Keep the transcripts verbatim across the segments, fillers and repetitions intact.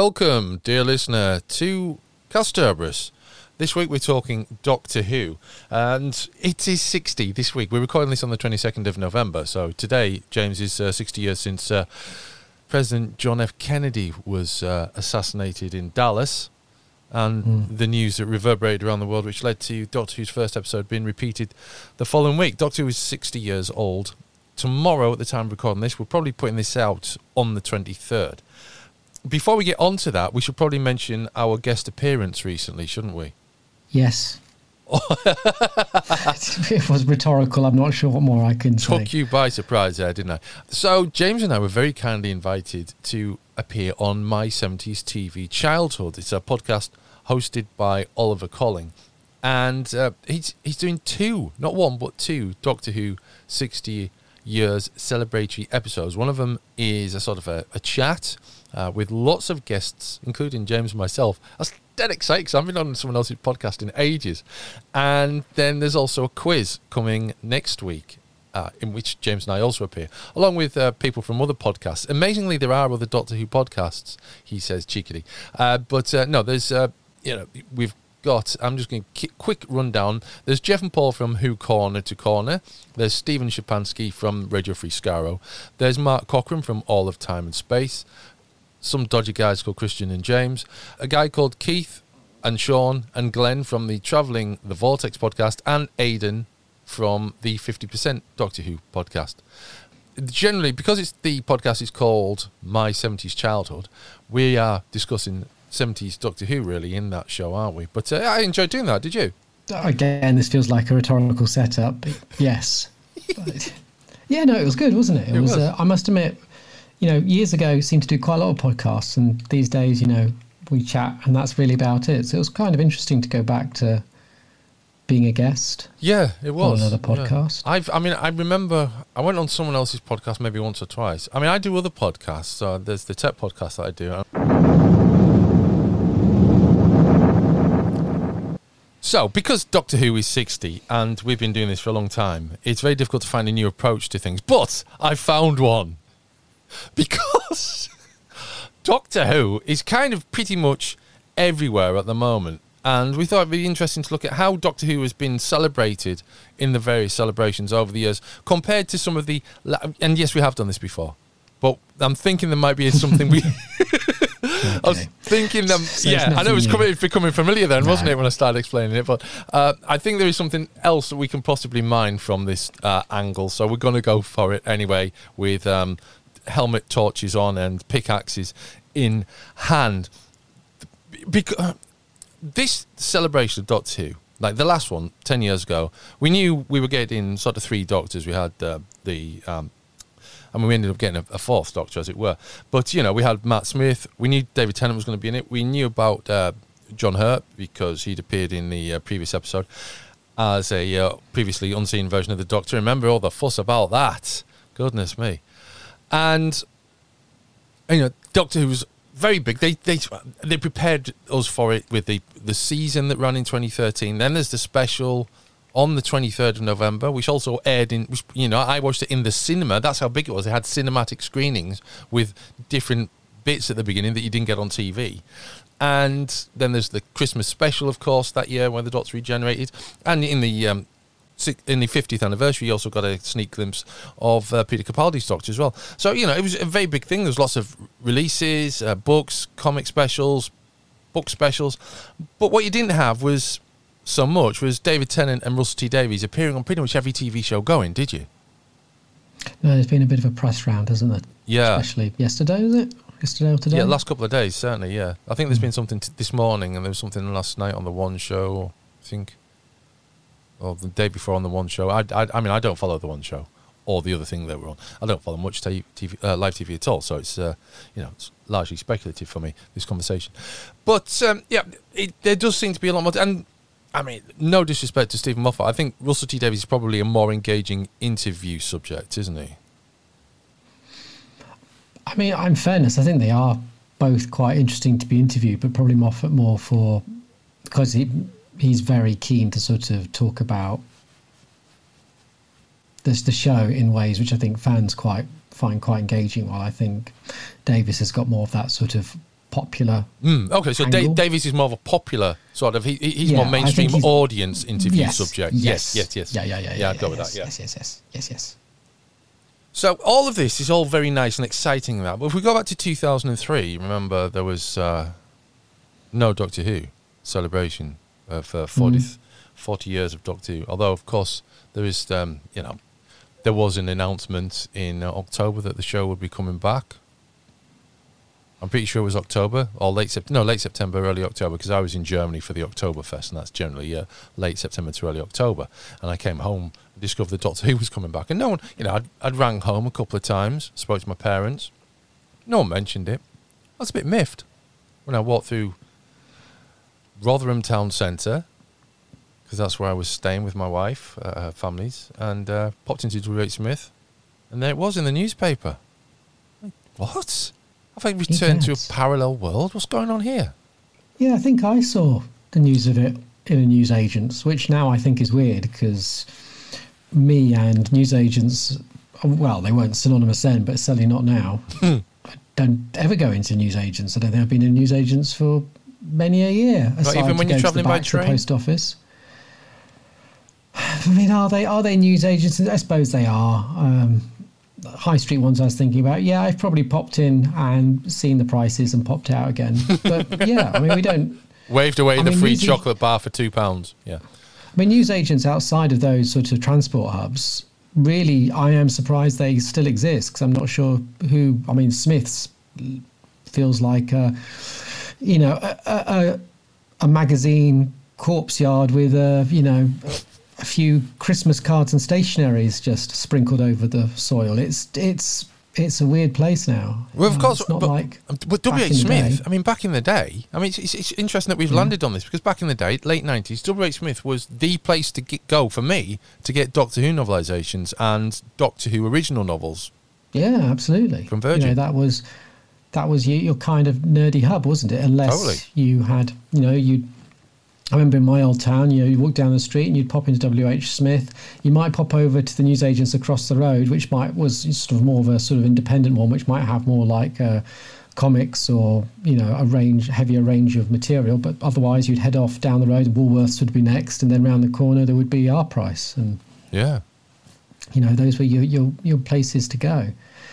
Welcome, dear listener, to Casterbarus. This week we're talking Doctor Who, and it is sixty this week. We're recording this on the twenty-second of November, so today, James, is uh, sixty years since uh, President John F. Kennedy was uh, assassinated in Dallas, and mm. the news that reverberated around the world, which led to Doctor Who's first episode being repeated the following week. Doctor Who is sixty years old. Tomorrow, at the time of recording this, we're probably putting this out on the twenty-third. Before we get on to that, we should probably mention our guest appearance recently, shouldn't we? Yes. It was rhetorical. I'm not sure what more I can say. Took you by surprise there, didn't I? So James and I were very kindly invited to appear on My seventies T V Childhood. It's a podcast hosted by Oliver Colling. And uh, he's he's doing two, not one, but two Doctor Who sixty years celebratory episodes. One of them is a sort of a, a chat uh, with lots of guests, including James and myself. I was dead excited because I've been on someone else's podcast in ages. And then there's also a quiz coming next week, uh, in which James and I also appear, along with uh, people from other podcasts. Amazingly, there are other Doctor Who podcasts, he says cheekily. Uh, but uh, no, there's, uh, you know, we've got, I'm just going to quick rundown. There's Jeff and Paul from Who Corner to Corner. There's Stephen Shapansky from Radio Free Skaro. There's Mark Cochran from All of Time and Space. Some dodgy guys called Christian and James. A guy called Keith and Sean and Glenn from the Travelling the Vortex podcast, and Aidan from the fifty percent Doctor Who podcast. Generally, because it's the podcast is called My seventies Childhood, we are discussing seventies Doctor Who really in that show, aren't we? But uh, I enjoyed doing that. Did you? Again, this feels like a rhetorical setup. Yes. But, yeah, no, it was good, wasn't it? It, it was. was. Uh, I must admit, you know, years ago, I seemed to do quite a lot of podcasts, and these days, you know, we chat, and that's really about it. So it was kind of interesting to go back to being a guest. Yeah, it was. On another podcast. Yeah. I've, I mean, I remember I went on someone else's podcast maybe once or twice. I mean, I do other podcasts. So there's the tech podcast that I do. So, because Doctor Who is sixty, and we've been doing this for a long time, it's very difficult to find a new approach to things. But I found one. Because Doctor Who is kind of pretty much everywhere at the moment. And we thought it'd be interesting to look at how Doctor Who has been celebrated in the various celebrations over the years, compared to some of the... And yes, we have done this before. But I'm thinking there might be something we... Okay. I was thinking, um, so yeah, I know it was coming, becoming familiar then, no. wasn't it, when I started explaining it? But uh, I think there is something else that we can possibly mine from this uh, angle. So we're going to go for it anyway, with um, helmet torches on and pickaxes in hand. Because uh, this celebration of Doctor Who, like the last one, ten years ago, we knew we were getting sort of three Doctors. We had uh, the... Um, I mean, we ended up getting a, a fourth Doctor, as it were. But, you know, we had Matt Smith. We knew David Tennant was going to be in it. We knew about uh, John Hurt, because he'd appeared in the uh, previous episode as a uh, previously unseen version of the Doctor. Remember all the fuss about that? Goodness me. And, you know, Doctor Who was very big. They they they prepared us for it with the, the season that ran in twenty thirteen. Then there's the special on the twenty-third of November, which also aired in, which, you know, I watched it in the cinema. That's how big it was. It had cinematic screenings with different bits at the beginning that you didn't get on T V. And then there's the Christmas special, of course, that year when the Doctor regenerated. And in the um, in the fiftieth anniversary, you also got a sneak glimpse of uh, Peter Capaldi's Doctor as well. So, you know, it was a very big thing. There was lots of releases, uh, books, comic specials, book specials. But what you didn't have was... so much was David Tennant and Russell T Davies appearing on pretty much every T V show going, did you? No, there's been a bit of a press round, hasn't there? Yeah. Especially yesterday, was it? Yesterday or today? Yeah, last couple of days, certainly, yeah. I think there's mm. been something t- this morning, and there was something last night on the One Show, I think, or the day before on the One Show. I, I, I mean, I don't follow the One Show, or the other thing they were on. I don't follow much t- TV, uh, live T V at all, so it's, uh, you know, it's largely speculative for me, this conversation. But, um, yeah, it, there does seem to be a lot more... And, I mean, no disrespect to Stephen Moffat. I think Russell T Davies is probably a more engaging interview subject, isn't he? I mean, in fairness, I think they are both quite interesting to be interviewed, but probably Moffat more for... because he he's very keen to sort of talk about this the show in ways which I think fans quite find quite engaging, while I think Davies has got more of that sort of popular. Mm, okay, so angle. Dave, Davies is more of a popular sort of. He, he's Yeah, more I mainstream think he's- audience interview Yes, subject. Yes, yes, yes. yes. Yeah, yeah, yeah. Yeah, yeah I'd go yeah, with yes, that. Yeah. Yes, yes, yes, yes, yes. So all of this is all very nice and exciting. And that, but if we go back to two thousand three, remember there was uh, no Doctor Who celebration uh, for forty, Mm. forty years of Doctor Who. Although, of course, there is, um, you know, there was an announcement in uh, October that the show would be coming back. I'm pretty sure it was October or late September. No, late September, early October, because I was in Germany for the Oktoberfest, and that's generally uh, late September to early October. And I came home and discovered that Doctor Who was coming back. And no one, you know, I'd, I'd rang home a couple of times, spoke to my parents. No one mentioned it. I was a bit miffed when I walked through Rotherham Town Centre, because that's where I was staying with my wife, uh, her family's, and uh, popped into W H Smith, and there it was in the newspaper. Like, what? Have I returned to a Yes. parallel world? What's going on here? Yeah, I think I saw the news of it in a newsagent's, which now I think is weird because me and newsagents, well, they weren't synonymous then, but certainly not now. I don't ever go into newsagents. I don't think I've been in newsagents for many a year. Not even when to you're go to the travelling by back to the train? post office. I mean, are they are they newsagents? I suppose they are. Um, high street ones I was thinking about. Yeah, I've probably popped in and seen the prices and popped out again. But yeah, I mean, we don't. Waved away I the mean, free news- chocolate bar for two pounds. Yeah. I mean, newsagents outside of those sort of transport hubs, really, I am surprised they still exist because I'm not sure who. I mean, Smith's feels like, uh, you know, a, a, a magazine corpse yard with, uh, you know, a few Christmas cards and stationaries just sprinkled over the soil. It's it's it's a weird place now. Well, of Uh, course, it's not but, like but W back H in the Smith, day. I mean, back in the day, I mean, it's, it's, it's interesting that we've Yeah. landed on this because back in the day, late nineties, W H Smith was the place to get, go for me to get Doctor Who novelizations and Doctor Who original novels. Yeah, absolutely. From Virgin. You know, that was that was your, your kind of nerdy hub, wasn't it? Unless Totally. you had, you know, you. I remember in my old town, you know, you walk down the street and you'd pop into W H Smith. You might pop over to the newsagents across the road, which might was sort of more of a sort of independent one, which might have more like uh, comics or, you know, a range, heavier range of material. But otherwise, you'd head off down the road. Woolworths would be next, and then round the corner there would be Our Price, and Yeah. you know, those were your your, your places to go.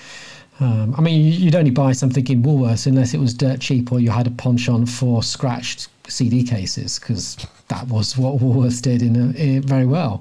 Um, I mean, you'd only buy something in Woolworths unless it was dirt cheap or you had a penchant for scratched C D cases, because that was what Woolworths did in, a, in very well.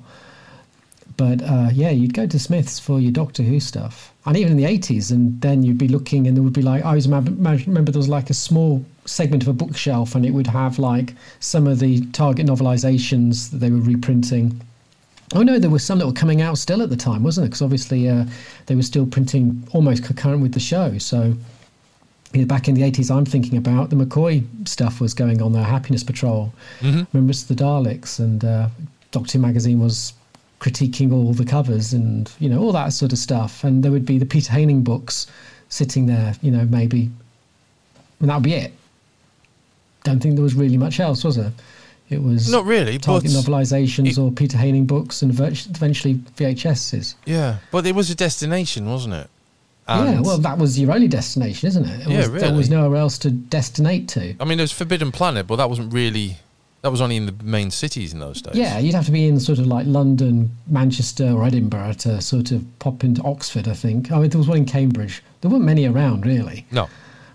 But uh, yeah, you'd go to Smith's for your Doctor Who stuff, and even in the eighties, and then you'd be looking, and there would be like I always remember, remember there was like a small segment of a bookshelf, and it would have like some of the Target novelizations that they were reprinting. Oh no, there were some that were coming out still at the time, wasn't it? Because obviously uh, they were still printing almost concurrent with the show. So you know, back in the eighties, I'm thinking about the McCoy stuff was going on there, Happiness Patrol, Mm-hmm. Remembrance of the Daleks, and uh, Doctor Who magazine was critiquing all the covers and, you know, all that sort of stuff. And there would be the Peter Haining books sitting there, you know, maybe, and that would be it. Don't think there was really much else, was there? It was Not really, Target but novelizations it- or Peter Haining books and virt- eventually V H S's. yeah, but it was a destination, wasn't it? Yeah, And- well, that was your only destination, isn't it? It Yeah, was, There was really. nowhere else to destinate to. I mean, there was Forbidden Planet, but that wasn't really. That was only in the main cities in those days. Yeah, you'd have to be in sort of like London, Manchester, or Edinburgh to sort of pop into Oxford, I think. Oh, there was one in Cambridge. There weren't many around, really. No.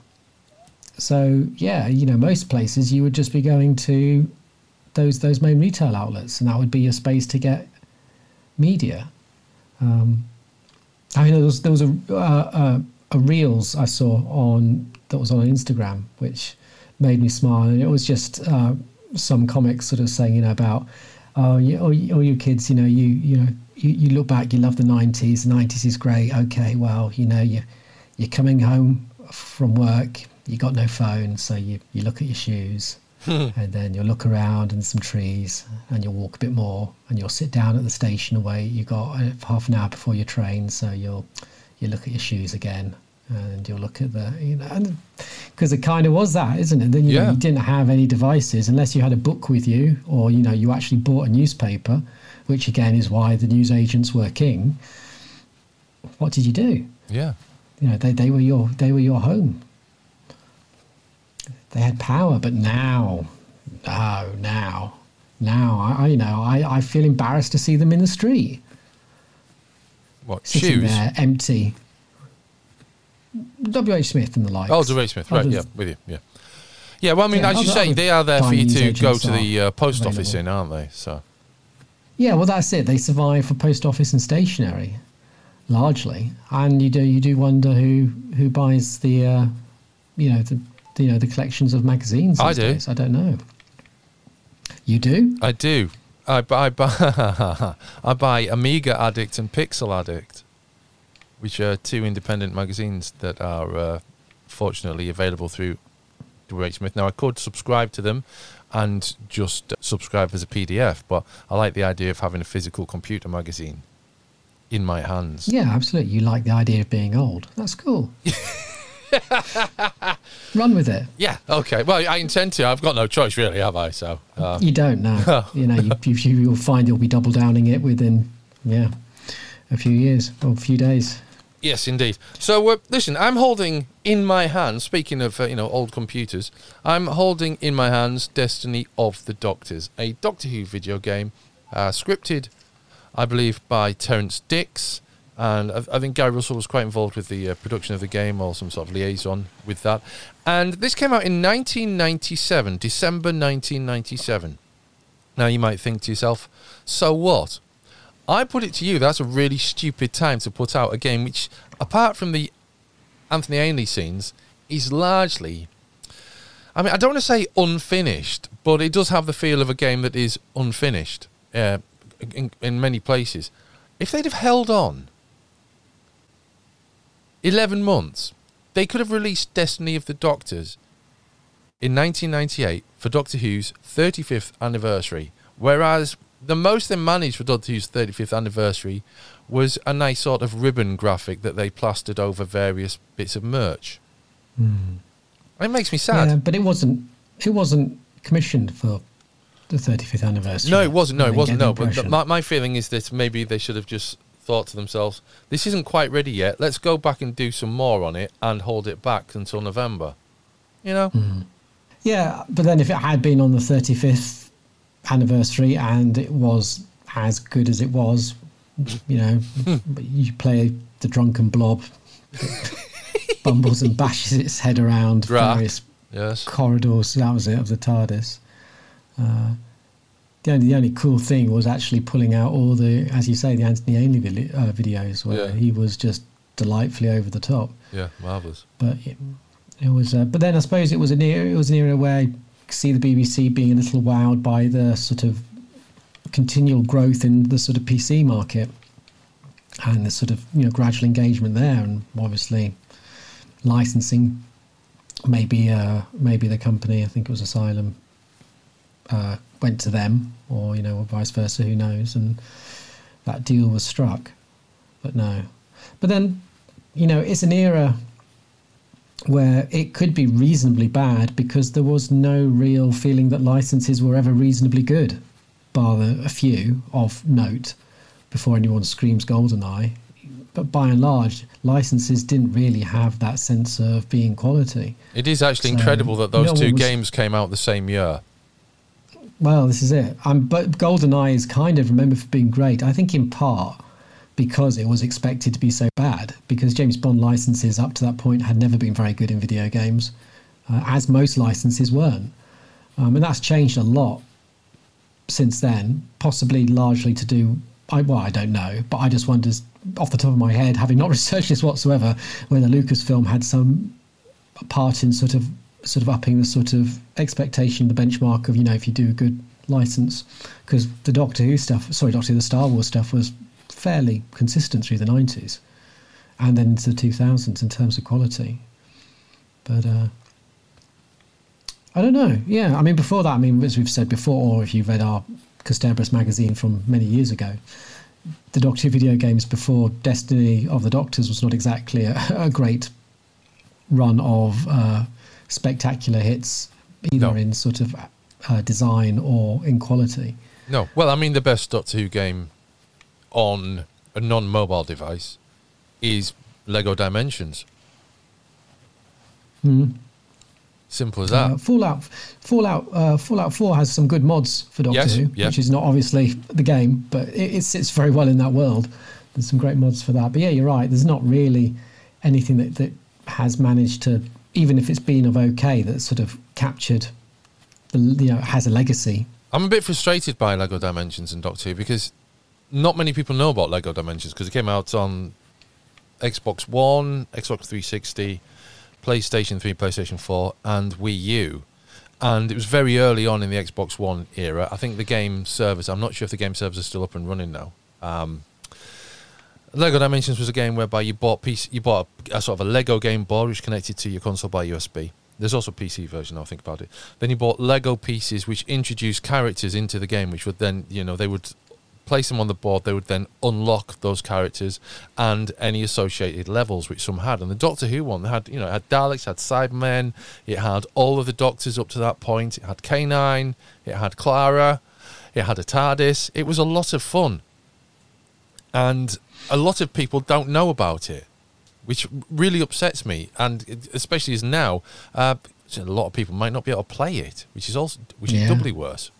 So, yeah, you know, most places you would just be going to those those main retail outlets, and that would be your space to get media. Um, I mean, there was there was a uh, uh, a reels I saw on that was on Instagram, which made me smile, and it was just uh, some comics sort of saying, you know, about oh, you, oh, you, oh, you kids, you know, you you know, you, you look back, you love the nineties. The nineties is great. Okay, well, you know, you you're coming home from work, you got no phone, so you you look at your shoes. And then you'll look around and some trees, and you'll walk a bit more, and you'll sit down at the station away. You got uh, half an hour before your train, so you'll you look at your shoes again, and you'll look at the you know, and because it kind of was that, isn't it? Then you, know, Yeah. you didn't have any devices unless you had a book with you, or you know you actually bought a newspaper, which again is why the newsagents were king. What did you do? Yeah. You know they, they were your they were your home. they had power, but now, oh, now, now, I, I you know, I, I feel embarrassed to see them in the street. What, sitting shoes? there, empty. W H Smith and the like. Oh, W H Smith, right, Others- yeah, with you, yeah. Yeah, well, I mean, Yeah, as you other- say, other they are there for you Chinese to go agents to the are uh, post available. office in, aren't they? So, Yeah, well, that's it. They survive for post office and stationery, largely, and you do you do wonder who who buys the, uh, you know, the you know the collections of magazines. I these do. days. I don't know. You do? I do. I buy, I buy, I buy Amiga Addict and Pixel Addict, which are two independent magazines that are uh, fortunately available through W H Smith. Now, I could subscribe to them and just subscribe as a P D F, but I like the idea of having a physical computer magazine in my hands. Yeah, absolutely. You like the idea of being old. That's cool. Run with it. Yeah, okay. Well, I intend to. I've got no choice, really, have I? So, uh, You don't know. you know, you, you, you'll find you'll be double downing it within, yeah, a few years or a few days. yes, indeed. So, uh, listen, I'm holding in my hands, speaking of, uh, you know, old computers, I'm holding in my hands Destiny of the Doctors, a Doctor Who video game, uh, scripted, I believe, by Terence Dix. And I, I think Gary Russell was quite involved with the uh, production of the game, or some sort of liaison with that. And this came out in nineteen ninety-seven, December nineteen ninety-seven. Now, you might think to yourself, so what? I put it to you, that's a really stupid time to put out a game which, apart from the Anthony Ainley scenes, is largely, I mean, I don't want to say unfinished, but it does have the feel of a game that is unfinished uh, in, in many places. If they'd have held on eleven months, they could have released Destiny of the Doctors in nineteen ninety-eight for Doctor Who's thirty-fifth anniversary, whereas the most they managed for Doctor Who's thirty-fifth anniversary was a nice sort of ribbon graphic that they plastered over various bits of merch. Mm. It makes me sad. Yeah, but it wasn't. It wasn't commissioned for the thirty-fifth anniversary. No, it wasn't. No, I it didn't wasn't. get the No, but th- impression. my, my feeling is that maybe they should have just thought to themselves, this isn't quite ready yet. Let's go back and do some more on it and hold it back until November. You know? Mm. Yeah, but then if it had been on the thirty-fifth anniversary and it was as good as it was, you know, you play the drunken blob, bumbles and bashes its head around Drac, various yes. corridors. That was it, of the TARDIS. Uh, the only the only cool thing was actually pulling out all the, as you say, the Anthony Ainley vi- uh, videos where Yeah. he was just delightfully over the top. Yeah, marvellous. But it, it was. Uh, but then I suppose it was an era. It was an era where you see the B B C being a little wowed by the sort of continual growth in the sort of P C market and the sort of, you know, gradual engagement there, and obviously licensing. Maybe uh, maybe the company, I think it was Asylum, uh, went to them, or, you know, or vice versa. Who knows? And that deal was struck. But no. But then, you know, it's an era where it could be reasonably bad because there was no real feeling that licenses were ever reasonably good, bar the, a few of note before anyone screams GoldenEye. But by and large, licenses didn't really have that sense of being quality. It is actually So, incredible that those no two one was- games came out the same year. Well, this is it. Um, but GoldenEye is kind of remembered for being great, I think in part because it was expected to be so bad, because James Bond licenses up to that point had never been very good in video games, uh, as most licenses weren't. Um, and that's changed a lot since then, possibly largely to do, I, well, I don't know, but I just wonder, off the top of my head, having not researched this whatsoever, whether Lucasfilm had some part in sort of sort of upping the sort of expectation, the benchmark of, you know, if you do a good license, because the Doctor Who stuff, sorry, Doctor Who, the Star Wars stuff was fairly consistent through the nineties and then into the two thousands in terms of quality. But uh, I don't know. Yeah, I mean, before that, I mean, as we've said before, or if you've read our Costebris magazine from many years ago, the Doctor Who video games before Destiny of the Doctors was not exactly a, a great run of uh, spectacular hits, either No. in sort of uh, design or in quality. No. Well, I mean, the best Doctor Who game on a non-mobile device is Lego Dimensions. Mm. Simple as that. Uh, Fallout, Fallout, uh, Fallout Four has some good mods for Doctor Yes, Who, yeah. which is not obviously the game, but it, it sits very well in that world. There's some great mods for that. But yeah, you're right. There's not really anything that, that has managed to, even if it's been of okay, that sort of captured, the, you know, has a legacy. I'm a bit frustrated by Lego Dimensions and Doctor Who because not many people know about Lego Dimensions because it came out on Xbox One, Xbox three sixty, PlayStation three, PlayStation four, and Wii U. And it was very early on in the Xbox One era. I think the game servers, I'm not sure if the game servers are still up and running now. Um, Lego Dimensions was a game whereby you bought piece, you bought a, a sort of a Lego game board which connected to your console by U S B. There's also a P C version, I'll think about it. Then you bought Lego pieces which introduced characters into the game, which would then, you know, they would place them on the board, they would then unlock those characters and any associated levels which some had. And the Doctor Who one had, you know, it had Daleks, it had Cybermen, it had all of the Doctors up to that point, it had K nine, it had Clara, it had a TARDIS. It was a lot of fun. And a lot of people don't know about it, which really upsets me. And especially as now, uh, a lot of people might not be able to play it, which is also which Yeah. is doubly worse.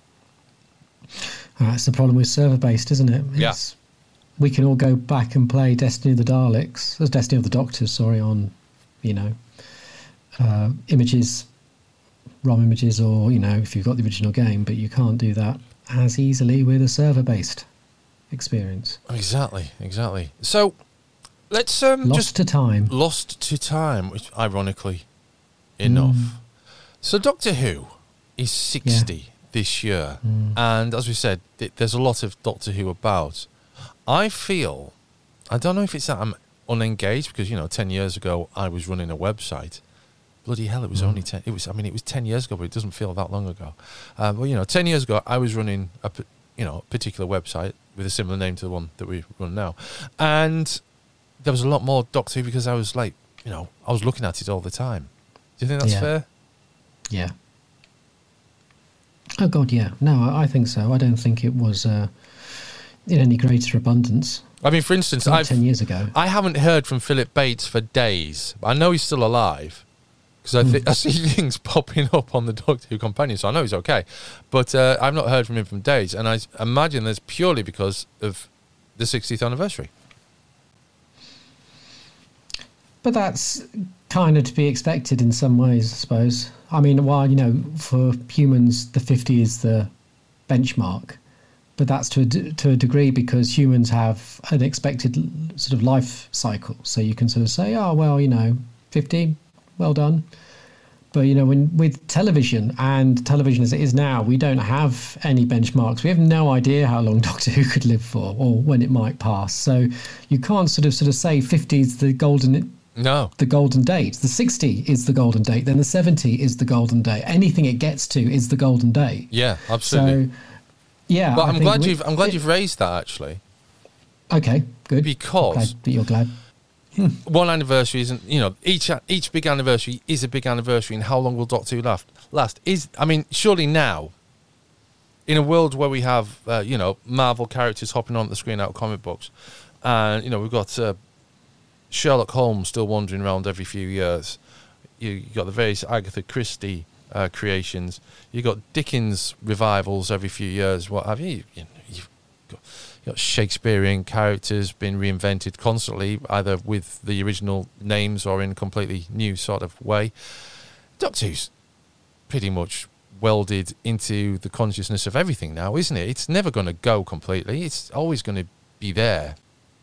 That's the problem with server-based, isn't it? Yeah. It's, we can all go back and play Destiny of the Daleks, uh, Destiny of the Doctors, sorry, on, you know, uh, images, ROM images, or, you know, if you've got the original game, but you can't do that as easily with a server-based experience. Exactly, exactly. So let's um, Lost just to time. lost to time, which ironically enough. Mm. So Doctor Who is sixty this year, Mm. and as we said, th- there's a lot of Doctor Who about. I feel, I don't know if it's that I'm unengaged because, you know, ten years ago I was running a website. Bloody hell, it was Mm. only ten. It was, I mean, it was ten years ago, but it doesn't feel that long ago. Uh, well, you know, ten years ago I was running a, p- you know, particular website with a similar name to the one that we run now, and there was a lot more Doctor Who because I was like, you know, I was looking at it all the time. Do you think that's Yeah. fair? Yeah. Oh, God, yeah. No, I, I think so. I don't think it was uh, in any greater abundance. I mean, for instance, Not I've, ten years ago. I haven't heard from Philip Bates for days. I know he's still alive because I, th- I see things popping up on the Doctor Who companion, so I know he's okay. But uh, I've not heard from him from days, and I s- imagine that's purely because of the sixtieth anniversary. But that's kind of to be expected in some ways, I suppose. I mean, while, you know, for humans, the fifty is the benchmark, but that's to a, d- to a degree because humans have an expected l- sort of life cycle. So you can sort of say, oh, well, you know, fifty, well done. But, you know, when with television and television as it is now, we don't have any benchmarks. We have no idea how long Doctor Who could live for or when it might pass. So you can't sort of sort of say fifty is the golden No. the golden date. The sixty is the golden date. Then the seventy is the golden date. Anything it gets to is the golden date. Yeah, absolutely. So, yeah. but I I'm think glad we- you've I'm glad you've raised that actually, Okay, good. because Glad that you're glad. one anniversary isn't, you know, each each big anniversary is a big anniversary, and how long will Doctor Who last? Last is, I mean, surely now, in a world where we have, uh, you know, Marvel characters hopping on the screen out of comic books, and you know we've got uh, Sherlock Holmes still wandering around every few years. You you got the various Agatha Christie uh, creations. You got Dickens revivals every few years. What have you? You know, you've got, you got Shakespearean characters being reinvented constantly, either with the original names or in a completely new sort of way. Doctor Who's pretty much welded into the consciousness of everything now, isn't it? It's never going to go completely. It's always going to be there.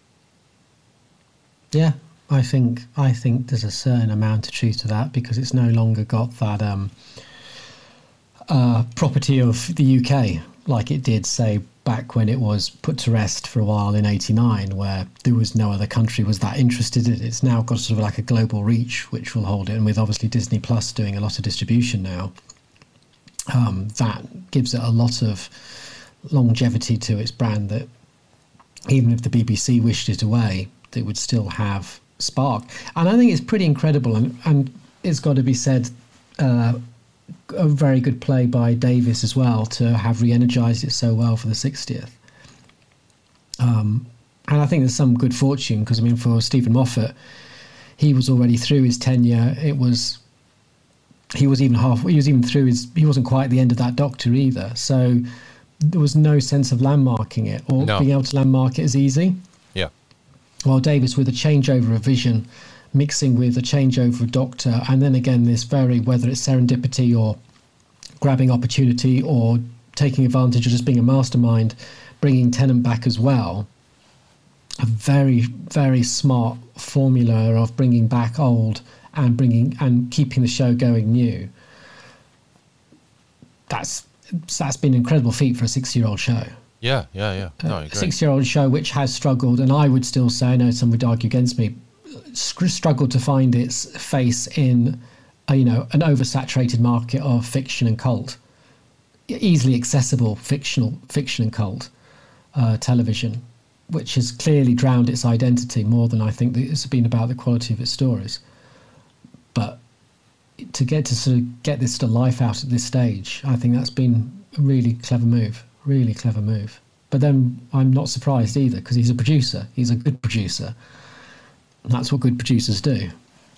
Yeah, I think I think there's a certain amount of truth to that because it's no longer got that um, uh, property of the U K like it did, say, back when it was put to rest for a while in eighty-nine, where there was no other country was that interested in it. It's now got sort of like a global reach, which will hold it. And with obviously Disney Plus doing a lot of distribution now, um, that gives it a lot of longevity to its brand that even if the B B C wished it away, it would still have spark. And I think it's pretty incredible, and, and it's got to be said, uh, a very good play by Davis as well to have re-energized it so well for the sixtieth. Um, and I think there's some good fortune because, I mean, for Stephen Moffat, he was already through his tenure. It was he was even half. He was even through his. He wasn't quite at the end of that Doctor either. So there was no sense of landmarking it or No. being able to landmark it as easy. Yeah. While Davis, with a changeover of vision, mixing with a changeover of Doctor, and then again this very, whether it's serendipity or grabbing opportunity or taking advantage of just being a mastermind, bringing Tennant back as well. A very, very smart formula of bringing back old and bringing and keeping the show going new. That's that's been an incredible feat for a six-year-old show. Yeah, yeah, yeah. No, I A agree. six-year-old show which has struggled, and I would still say, I know some would argue against me, sc- struggled to find its face in, a, you know, an oversaturated market of fiction and cult, easily accessible fictional fiction and cult uh, television, which has clearly drowned its identity more than I think that it's been about the quality of its stories. But to get to sort of get this to life out at this stage, I think that's been a really clever move, really clever move. But then I'm not surprised either, because he's a producer. He's a good producer. And that's what good producers do.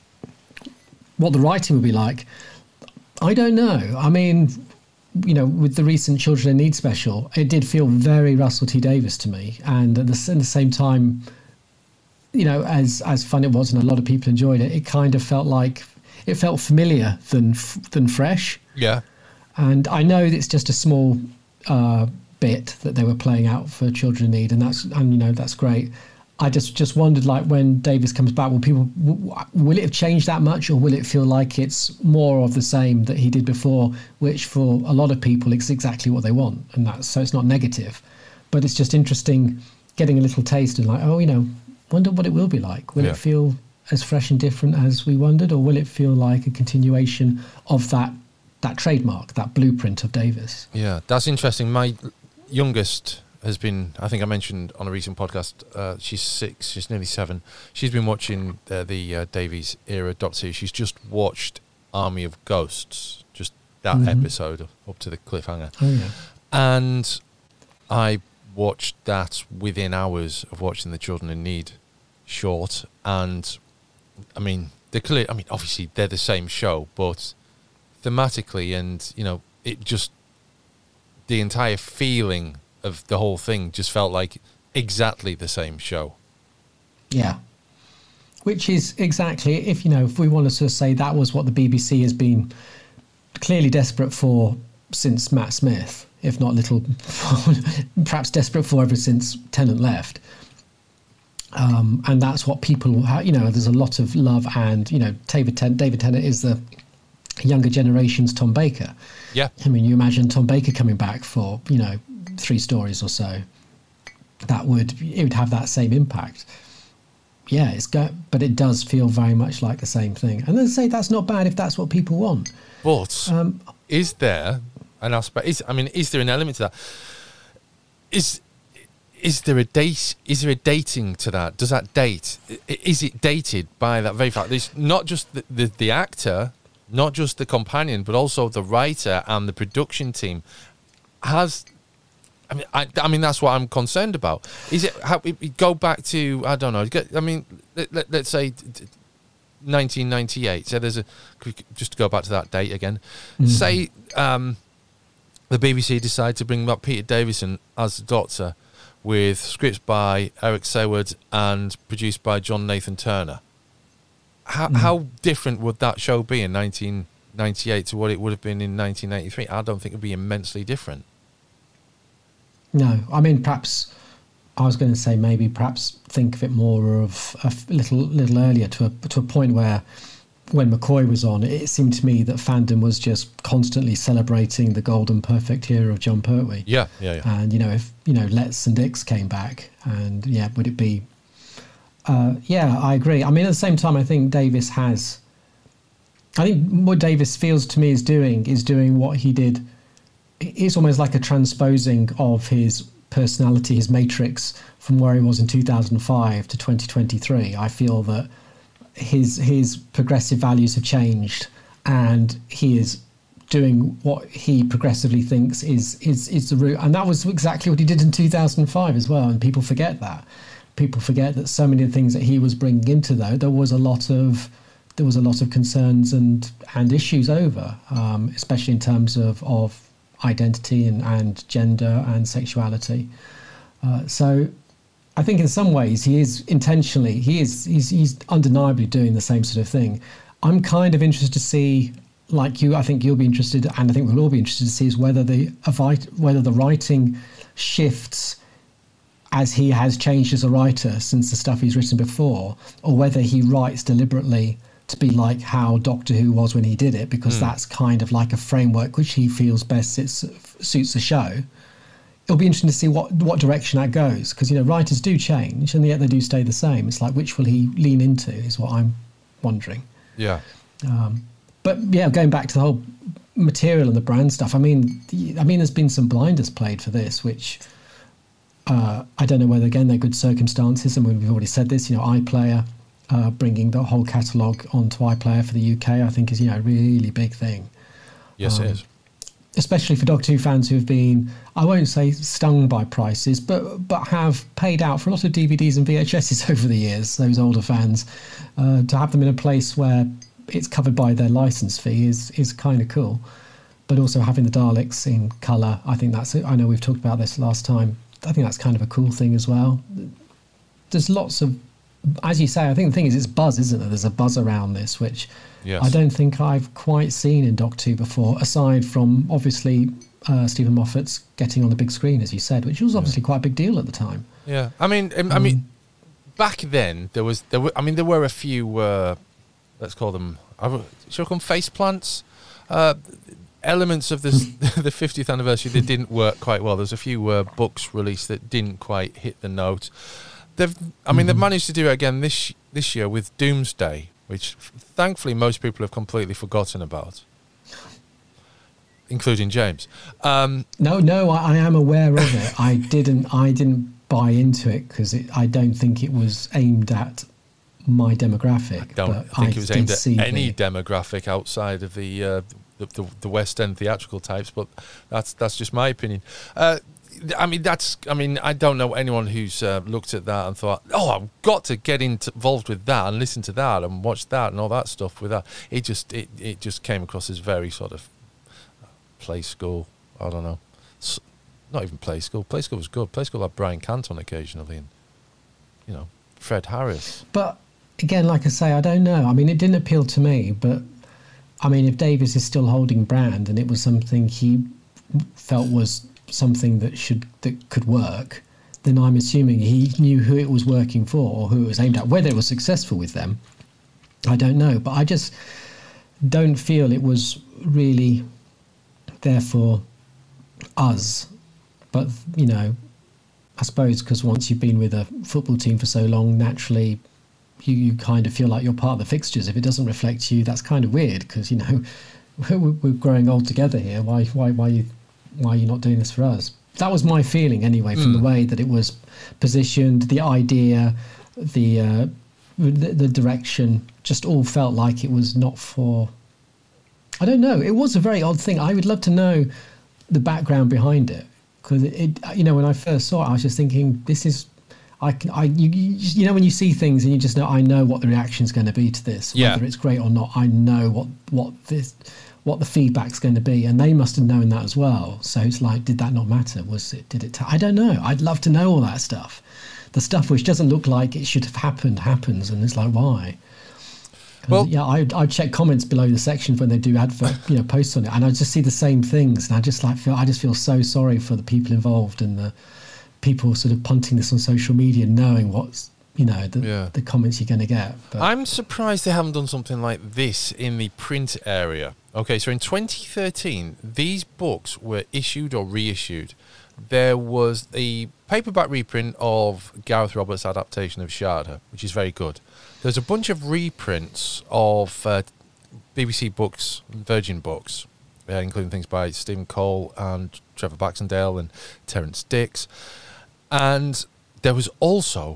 What the writing will be like, I don't know. I mean, you know, with the recent Children in Need special, it did feel very Russell T Davies to me. And at the, at the same time, you know, as as fun it was and a lot of people enjoyed it, it kind of felt like, it felt familiar than than fresh. Yeah. And I know it's just a small uh, bit that they were playing out for Children in Need, and that's, and you know, that's great. I just, just wondered, like, when Davis comes back, will people, w- will it have changed that much, or will it feel like it's more of the same that he did before, which for a lot of people is exactly what they want, and that's, so it's not negative, but it's just interesting getting a little taste and like, oh, you know, wonder what it will be like. Will Yeah. it feel as fresh and different as we wondered, or will it feel like a continuation of that that trademark, that blueprint of Davis? Yeah, that's interesting. My youngest has been, I think I mentioned on a recent podcast, uh, she's six, she's nearly seven. She's been watching uh, the uh, Davies era Doctor Who. She's just watched Army of Ghosts, just that Mhm. episode up to the cliffhanger. Oh yeah. And I watched that within hours of watching the Children in Need short. And I mean, they're clear, I mean, obviously they're the same show, but thematically and, you know, it just, the entire feeling of the whole thing just felt like exactly the same show. Yeah. Which is exactly, if you know, if we want to sort of say that was what the B B C has been clearly desperate for since Matt Smith, if not little, perhaps desperate for ever since Tennant left. Um, and that's what people, ha- you know, there's a lot of love, and, you know, David, Ten- David Tennant is the younger generation's Tom Baker. Yeah. I mean, you imagine Tom Baker coming back for, you know, three stories or so. That would, it would have that same impact. Yeah, it's go, but it does feel very much like the same thing. And let's say that's not bad if that's what people want. But Um, is there an aspect, is, I mean, is there an element to that? Is is there a date, is there a dating to that? Does that date, i- is it dated by that very fact? It's not just the, the, the actor, not just the companion, but also the writer and the production team has, I mean, I, I mean, that's what I'm concerned about. Is it, how, it, it go back to, I don't know, get- I mean, let, let, let's say nineteen ninety-eight. So there's a, just to go back to that date again, Mm. say um, the B B C decide to bring back Peter Davison as the Doctor with scripts by Eric Saward and produced by John Nathan Turner. How, Mm. how different would that show be in nineteen ninety-eight to what it would have been in nineteen ninety-three? I don't think it would be immensely different. No, I mean, perhaps I was going to say maybe perhaps think of it more of a f- little little earlier to a to a point where when McCoy was on, it seemed to me that fandom was just constantly celebrating the golden perfect era of John Pertwee. Yeah, yeah, yeah. And, you know, if, you know, Letts and Dicks came back, and, yeah, would it be... Uh, yeah, I agree. I mean, at the same time, I think Davis has... I think what Davis feels to me is doing is doing what he did. It's almost like a transposing of his personality, his matrix, from where he was in two thousand five to twenty twenty-three. I feel that his his progressive values have changed, and he is doing what he progressively thinks is is is the route. And that was exactly what he did in two thousand five as well. And people forget that. People forget that so many of the things that he was bringing into, though, there was a lot of there was a lot of concerns and and issues over, um, especially in terms of of identity and, and gender and sexuality. Uh, so I think in some ways he is intentionally, he is he's, he's undeniably doing the same sort of thing. I'm kind of interested to see, like you, I think you'll be interested, and I think we'll all be interested to see, is whether the whether the writing shifts as he has changed as a writer since the stuff he's written before, or whether he writes deliberately to be like how Doctor Who was when he did it, because mm. that's kind of like a framework which he feels best sits, suits the show. It'll be interesting to see what, what direction that goes, because, you know, writers do change and yet they do stay the same. It's like, which will he lean into is what I'm wondering. Yeah. Um, but yeah, going back to the whole material and the brand stuff, I mean, I mean, there's been some blinders played for this, which uh, I don't know whether, again, they're good circumstances. I mean, we've already said this, you know, iPlayer, uh, bringing the whole catalogue onto iPlayer for the U K, I think is, you know, a really big thing. Yes, um, it is. Especially for Doctor Who fans who have been, I won't say stung by prices, but but have paid out for a lot of D V Ds and V H Ses over the years, those older fans, uh, to have them in a place where it's covered by their license fee is is kind of cool. But also having the Daleks in colour, I think that's, I know we've talked about this last time, I think that's kind of a cool thing as well. There's lots of, as you say, I think the thing is it's buzz, isn't there? There's a buzz around this, which yes. I don't think I've quite seen in Doctor Who before, aside from obviously uh, Stephen Moffat's getting on the big screen, as you said, which was obviously yeah. quite a big deal at the time. Yeah, I mean, um, I mean, back then there was there were, I mean, there were a few, uh, let's call them, should I call them face plants? Uh, elements of this the fiftieth anniversary that didn't work quite well. There's a few uh, books released that didn't quite hit the note. They've, I mean, mm-hmm. they've managed to do it again this this year with Doomsday, which thankfully most people have completely forgotten about, including James. Um, no, no, I, I am aware of it. I didn't, I didn't buy into it because I don't think it was aimed at my demographic. I don't but think I it was aimed at any the, demographic outside of the, uh, the, the the West End theatrical types, but that's that's just my opinion. Uh, I mean, that's. I mean, I don't know anyone who's uh, looked at that and thought, "Oh, I've got to get involved with that and listen to that and watch that and all that stuff." With that, it just it, it just came across as very sort of play school. I don't know, not even play school. Play school was good. Play school had Brian Canton occasionally, and you know, Fred Harris. But again, like I say, I don't know. I mean, it didn't appeal to me. But I mean, if Davis is still holding brand and it was something he felt was something that should that could work, then I'm assuming he knew who it was working for or who it was aimed at. Whether it was successful with them, I don't know. But I just don't feel it was really there for us. But, you know, I suppose because once you've been with a football team for so long, naturally you, you kind of feel like you're part of the fixtures. If it doesn't reflect you, that's kind of weird because, you know, we're, we're growing old together here. Why, why, why you... why are you not doing this for us? That was my feeling anyway, from mm. the way that it was positioned, the idea, the, uh, the the direction, just all felt like it was not for, I don't know, it was a very odd thing. I would love to know the background behind it, because it, it, you know, when I first saw it, I was just thinking, this is, I, can, I you, you know, when you see things and you just know, I know what the reaction is going to be to this, yeah. whether it's great or not, I know what, what this... what the feedback's going to be, and they must have known that as well. So it's like, did that not matter? Was it? Did it? T- I don't know. I'd love to know all that stuff. The stuff which doesn't look like it should have happened happens, and it's like, why? Well, yeah, I I check comments below the sections when they do advert, you know, posts on it, and I just see the same things, and I just like feel I just feel so sorry for the people involved and the people sort of punting this on social media, knowing what's, you know, the, yeah. the comments you're going to get. But I'm surprised they haven't done something like this in the print area. Okay, so in twenty thirteen, these books were issued or reissued. There was a paperback reprint of Gareth Roberts' adaptation of Sharda, which is very good. There's a bunch of reprints of uh, B B C books, Virgin books, uh, including things by Stephen Cole and Trevor Baxendale and Terrance Dicks. And there was also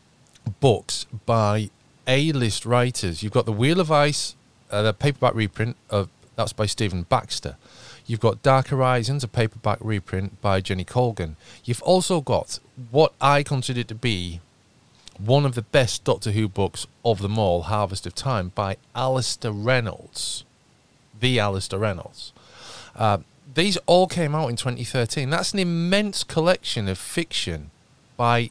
books by A-list writers. You've got The Wheel of Ice, uh, the paperback reprint of that's by Stephen Baxter. You've got Dark Horizons, a paperback reprint by Jenny Colgan. You've also got what I consider to be one of the best Doctor Who books of them all, Harvest of Time, by Alistair Reynolds. The Alistair Reynolds. Uh, these all came out in twenty thirteen. That's an immense collection of fiction by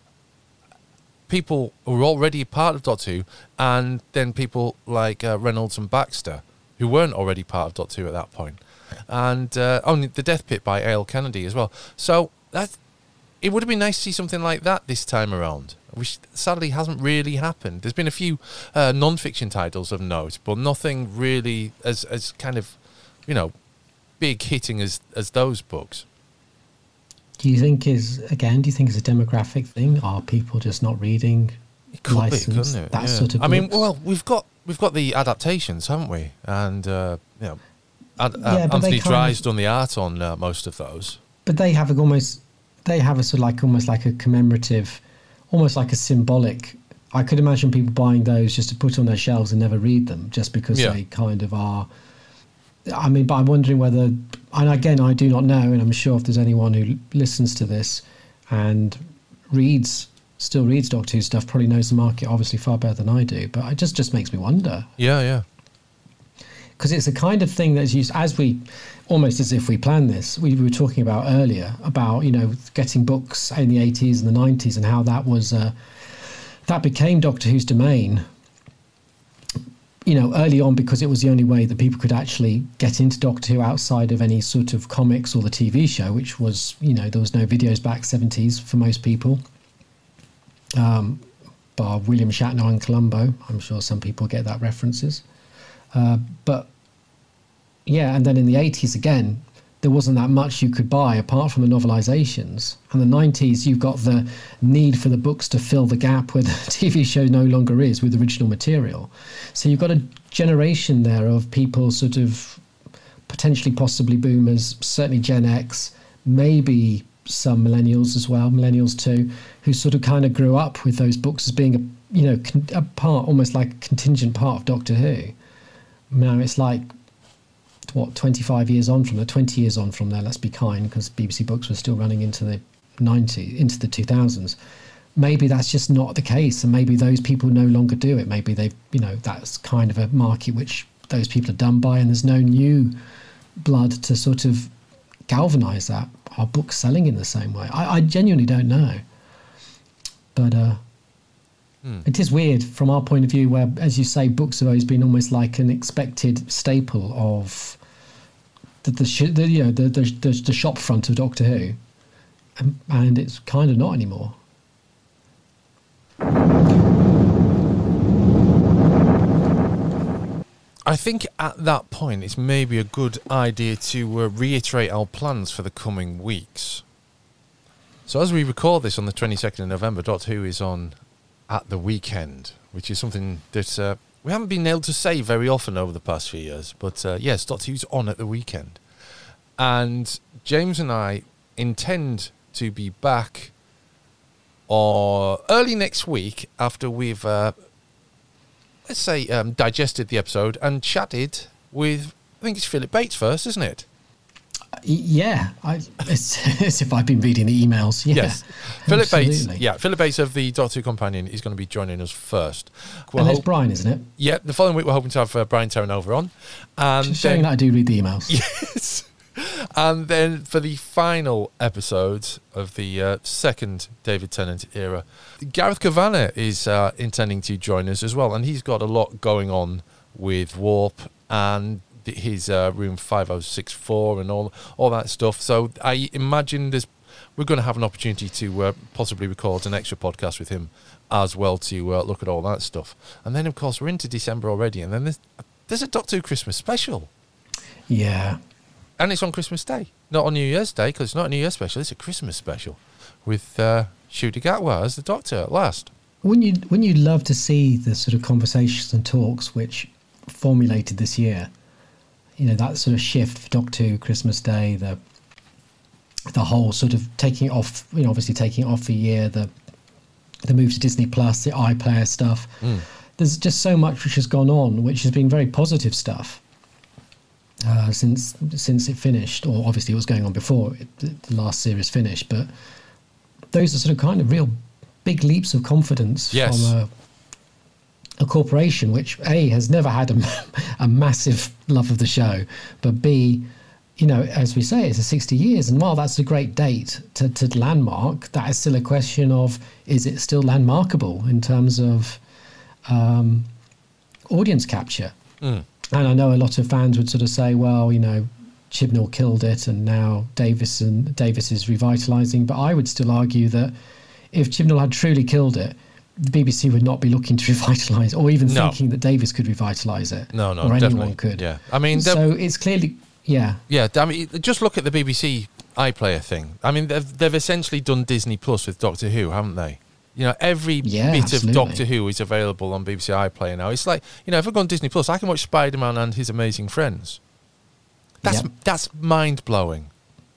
people who were already part of Doctor Who, and then people like uh, Reynolds and Baxter, who weren't already part of Doctor Who at that point. And uh, oh, The Death Pit by A L Kennedy as well. So that it would have been nice to see something like that this time around, which sadly hasn't really happened. There's been a few uh, non-fiction titles of note, but nothing really as as kind of, you know, big hitting as as those books. Do you think is again? Do you think it's a demographic thing? Are people just not reading It could licensed, be, couldn't it? that Yeah. sort of I mean, books? well, we've got we've got the adaptations, haven't we? And uh, you know, Ad, uh, Yeah, but they Anthony kind Dry's of- done the art on uh, most of those. But they have a, almost, they have a sort of like almost like a commemorative, almost like a symbolic. I could imagine people buying those just to put on their shelves and never read them, just because Yeah. they kind of are. I mean, but I'm wondering whether, and again, I do not know, and I'm sure if there's anyone who listens to this and reads, still reads Doctor Who stuff, probably knows the market obviously far better than I do. But it just just makes me wonder. Yeah, yeah. Because it's the kind of thing that's used as we, almost as if we planned this. We were talking about earlier about, you know, getting books in the eighties and the nineties and how that was, uh, that became Doctor Who's domain, you know, early on, because it was the only way that people could actually get into Doctor Who outside of any sort of comics or the T V show, which was, you know, there was no videos back seventies for most people. Um, bar William Shatner and Columbo. I'm sure some people get that references. Uh, but yeah, and then in the eighties again, there wasn't that much you could buy apart from the novelizations. And the nineties, you've got the need for the books to fill the gap where the T V show no longer is with original material. So you've got a generation there of people sort of potentially possibly boomers, certainly Gen X, maybe some millennials as well, millennials too, who sort of kind of grew up with those books as being a, you know, con- a part, almost like a contingent part of Doctor Who. Now it's like, what, twenty-five years on from there, twenty years on from there, let's be kind, because B B C Books was still running into the nineties, into the two thousands. Maybe that's just not the case, and maybe those people no longer do it. Maybe they've, you know, that's kind of a market which those people are done by, and there's no new blood to sort of galvanise that. Are books selling in the same way? I, I genuinely don't know. But uh, hmm. It is weird from our point of view, where, as you say, books have always been almost like an expected staple of the, the, sh- the you know the, the the the shop front of Doctor Who, and, and it's kind of not anymore. I think at that point it's maybe a good idea to uh, reiterate our plans for the coming weeks. So as we record this on the twenty-second of November, Doctor Who is on at the weekend, which is something that uh, we haven't been able to say very often over the past few years. But uh, yes, Doctor Who's on at the weekend. And James and I intend to be back or early next week after we've... Uh, let's say, um, digested the episode and chatted with, I think it's Philip Bates first, isn't it? Yeah, I, it's as if I've been reading the emails. Yeah, yes. Philip Bates, absolutely. yeah, Philip Bates of the Doctor Who Companion is going to be joining us first. We're and there's hope- Brian, isn't it? Yeah, the following week we're hoping to have uh, Brian Terranova on. And Just showing then, that I do read the emails. Yes. And then for the final episode of the uh, second David Tennant era, Gareth Kavanagh is uh, intending to join us as well. And he's got a lot going on with Warp and his uh, room five oh six four and all all that stuff. So I imagine there's, we're going to have an opportunity to uh, possibly record an extra podcast with him as well to uh, look at all that stuff. And then, of course, we're into December already. And then there's, there's a Doctor Who Christmas special. Yeah. And it's on Christmas Day, not on New Year's Day, because it's not a New Year's special, it's a Christmas special with uh, Ncuti Gatwa as the Doctor at last. Wouldn't you, wouldn't you love to see the sort of conversations and talks which formulated this year? You know, that sort of shift for Doctor Who, Christmas Day, the the whole sort of taking it off, you know, obviously taking it off a year, the the move to Disney Plus, the iPlayer stuff. Mm. There's just so much which has gone on, which has been very positive stuff. Uh, since since it finished, or obviously it was going on before it, the last series finished, but those are sort of kind of real big leaps of confidence yes. from a, a corporation which A, has never had a, a massive love of the show, but B, you know, as we say, it's a sixty years, and while that's a great date to, to landmark, that is still a question of, is it still landmarkable in terms of um, audience capture? Mm. And I know a lot of fans would sort of say, well, you know, Chibnall killed it, and now Davis and Davis is revitalising. But I would still argue that if Chibnall had truly killed it, the B B C would not be looking to revitalise, or even no. thinking that Davis could revitalise it. No, no, or anyone definitely. could. Yeah, I mean, so it's clearly. Yeah, yeah. I mean, just look at the B B C iPlayer thing. I mean, they've, they've essentially done Disney Plus with Doctor Who, haven't they? You know, every yeah, bit absolutely. of Doctor Who is available on B B C iPlayer now. It's like, you know, if I go on Disney Plus, I can watch Spider-Man and His Amazing Friends. That's yep. that's mind blowing.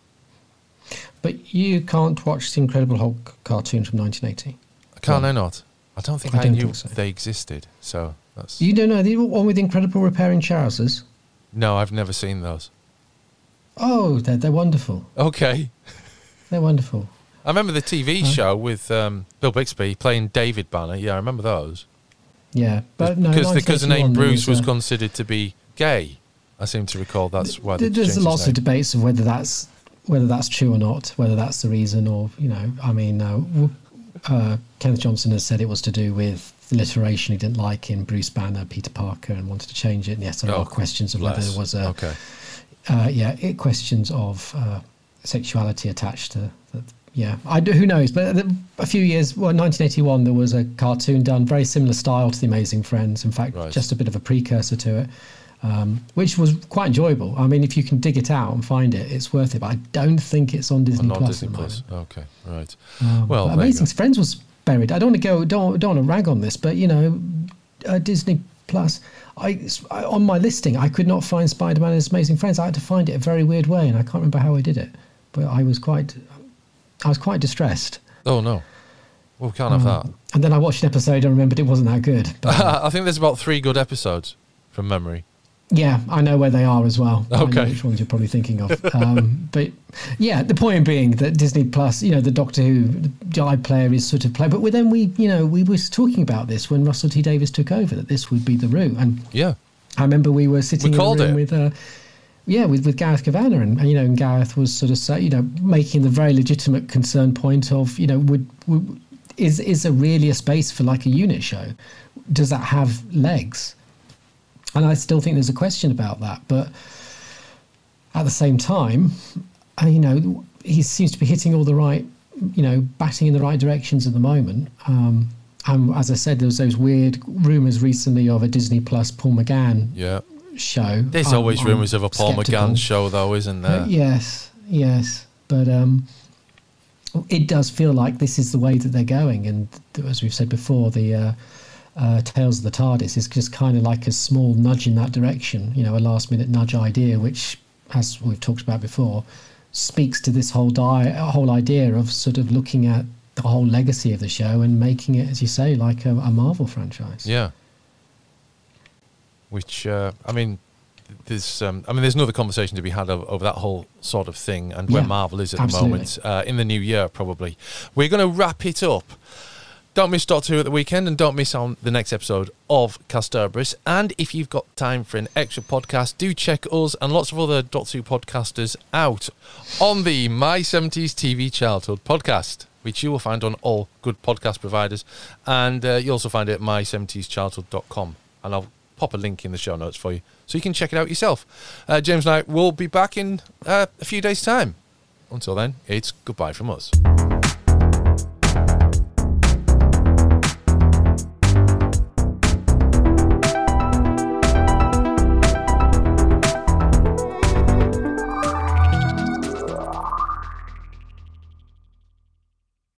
But you can't watch the Incredible Hulk cartoon from nineteen eighty. Can well, I not? I don't think I, I don't knew think so. they existed. So that's. You don't know the one with Incredible Repairing Trousers? No, I've never seen those. Oh, they're, they're wonderful. Okay. They're wonderful. I remember the T V huh? show with um, Bill Bixby playing David Banner. Yeah, I remember those. Yeah, but no, because because the name Bruce was, was uh, considered to be gay. I seem to recall that's why. Th- there's lots of debates of whether that's whether that's true or not, whether that's the reason, or you know, I mean, uh, uh, Kenneth Johnson has said it was to do with the alliteration he didn't like in Bruce Banner, Peter Parker, and wanted to change it. And yes, there oh, are questions of bless. whether there was a okay. Uh, yeah, it questions of uh, sexuality attached to that. Yeah, I do, who knows? But a few years, well, nineteen eighty-one, there was a cartoon done very similar style to The Amazing Friends. In fact, right. just a bit of a precursor to it, um, which was quite enjoyable. I mean, if you can dig it out and find it, it's worth it. But I don't think it's on Disney oh, Plus. Disney at the Plus. moment. Okay, right. Um, well, Amazing Friends was buried. I don't want to go. Don't don't want to rag on this, but you know, uh, Disney Plus. I, I on my listing, I could not find Spider-Man and His Amazing Friends. I had to find it a very weird way, and I can't remember how I did it. But I was quite, I was quite distressed. Oh no, well, we can't have um, that. And then I watched an episode and remembered it wasn't that good. But, uh, I think there's about three good episodes from memory. Yeah, I know where they are as well. Okay. I know which ones you're probably thinking of. um, but yeah, the point being that Disney Plus, you know, the Doctor Who, the iPlayer is sort of play. But then we, you know, we were talking about this when Russell T Davies took over, that this would be the route. And yeah, I remember we were sitting we in a called room it. with, uh, yeah, with, with Gareth Kavanagh, and, and you know, and Gareth was sort of say, you know, making the very legitimate concern point of, you know, would, would is is there really a space for like a unit show? Does that have legs? And I still think there's a question about that. But at the same time, uh, you know, he seems to be hitting all the right, you know, batting in the right directions at the moment. Um, and as I said, there was those weird rumours recently of a Disney Plus Paul McGann yeah. show. There's I'm, always rumours of a Paul skeptical. McGann show, though, isn't there? Uh, yes, yes. But um, it does feel like this is the way that they're going. And as we've said before, the... Uh, Uh, Tales of the TARDIS is just kind of like a small nudge in that direction, you know, a last minute nudge idea, which, as we've talked about before, speaks to this whole di- whole idea of sort of looking at the whole legacy of the show and making it, as you say, like a, a Marvel franchise. Yeah. Which, uh, I mean, there's, um, I mean, there's another conversation to be had over, over that whole sort of thing and where yeah, Marvel is at absolutely. the moment, uh, in the new year, probably. We're going to wrap it up. Don't miss Doctor Who at the weekend, and don't miss on the next episode of Casterbarus. And if you've got time for an extra podcast, do check us and lots of other Doctor Who podcasters out on the My seventies T V Childhood podcast, which you will find on all good podcast providers. And uh, you'll also find it at my seventies childhood dot com. And I'll pop a link in the show notes for you so you can check it out yourself. Uh, James and I will be back in uh, a few days' time. Until then, it's goodbye from us.